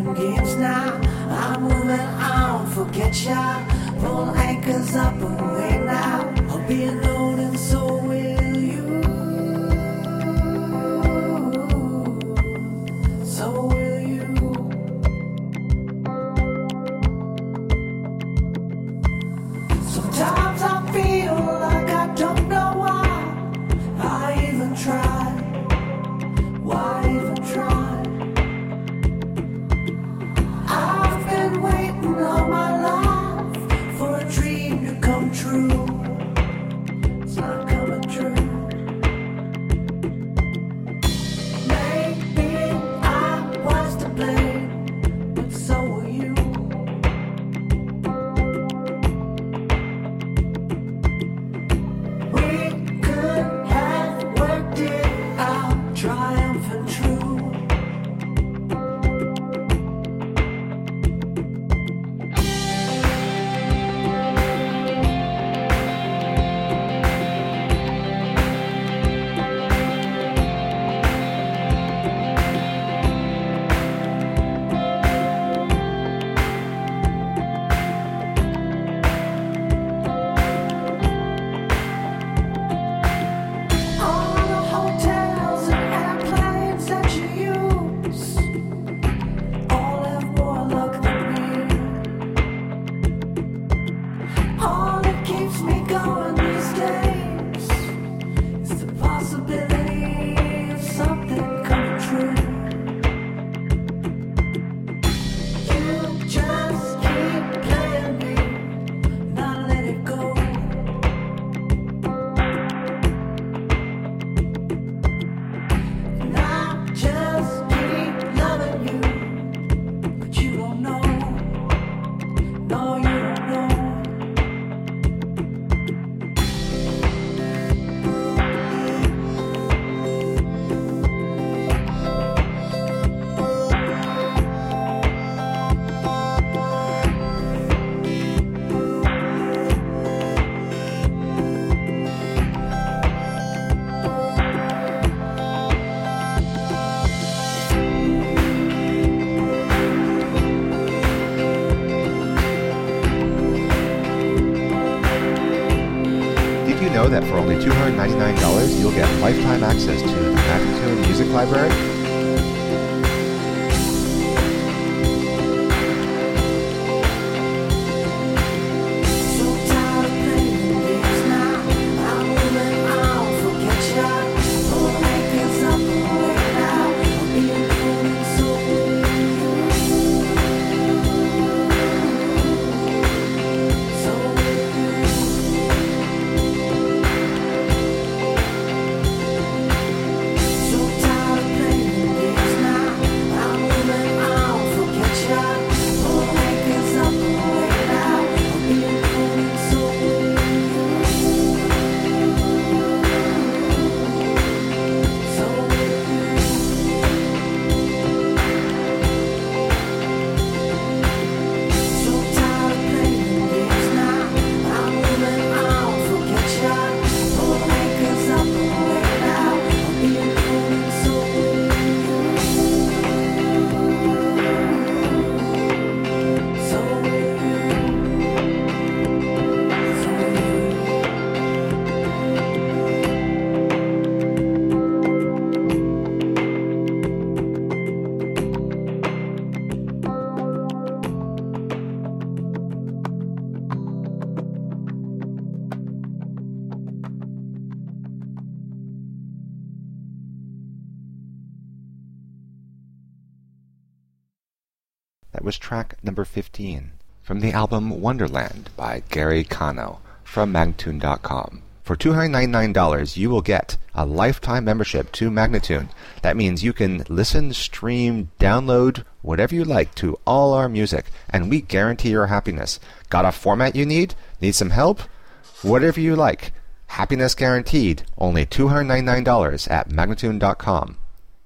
playing games now. I'm moving on, forget ya. Pull anchors up away now. I'll be alone and so will you. So will you. Sometimes I feel like I don't know why I even try. Why even try? I've been waiting all my life for a dream to come true. It's not coming true. Maybe I was to blame, but so were you. We could have worked it out, triumphant true. All the hotels and airplanes that you use all have more luck than me. All that keeps me going these days is the possibility of something coming true. You just keep playing me, not let it go. And I just keep loving you, but you don't know. No, you don't know. Did you know that for only $299 you'll get lifetime access to the Magnatune Music Library? So tired of playing games now. I'm moving on, forget ya. Pull anchors up away now. I'll be alone and so will you. So will you. So tired of playing games now. I'm moving on, forget ya. Pull anchors up away now. I'll be alone and so will you. So will you. So tired of playing games now. I'm moving on, forget ya. Pull anchors up away now. I'll be alone and so will you. So will you. So will you. That was track number 15 from the album Wonderland by Gary Kano from Magnatune.com. For $299, you will get a lifetime membership to Magnatune. That means you can listen, stream, download, whatever you like to all our music, and we guarantee your happiness. Got a format you need? Need some help? Whatever you like. Happiness guaranteed. Only $299 at Magnatune.com.